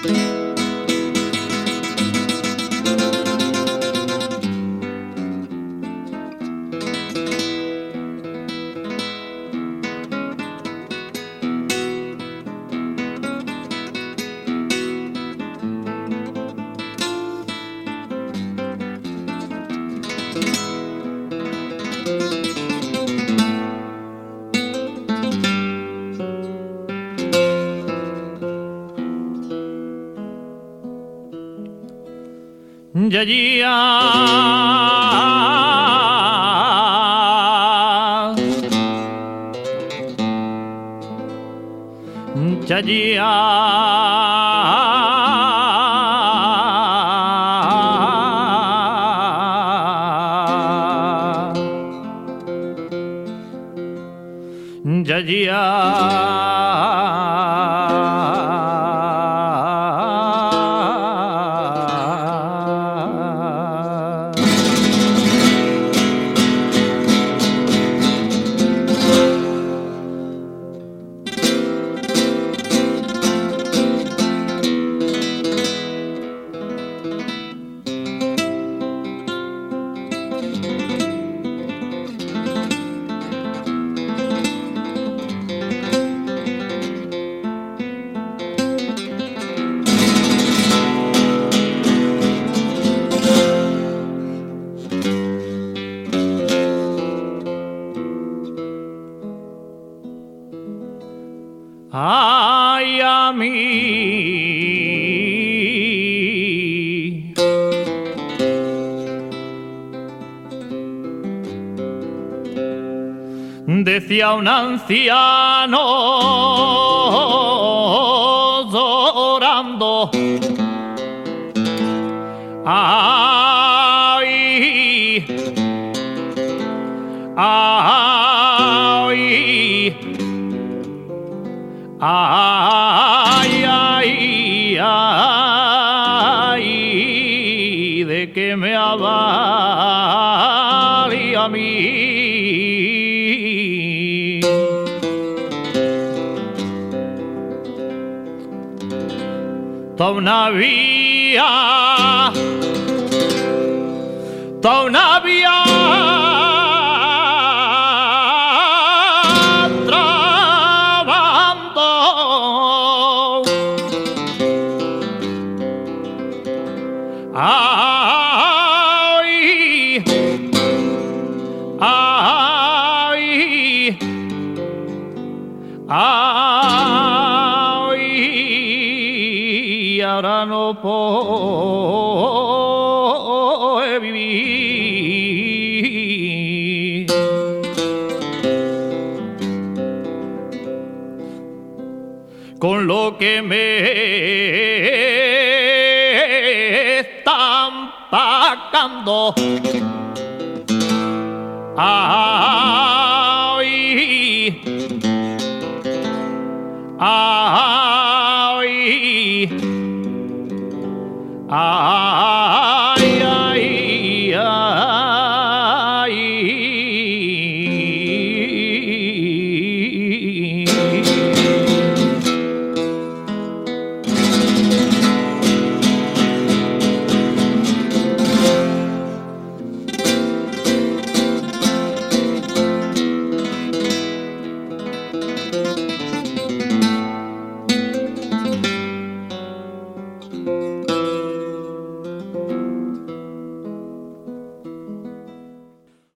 Ya ya ay a mí decía un anciano llorando, ay, ay, ay, ay, ay, de que me valía a mí toda una vía, toda una vía. Ay, ay, ay, ahora no puedo vivir. Con lo que me están pagando. Ay, ay, ay, ay, ay.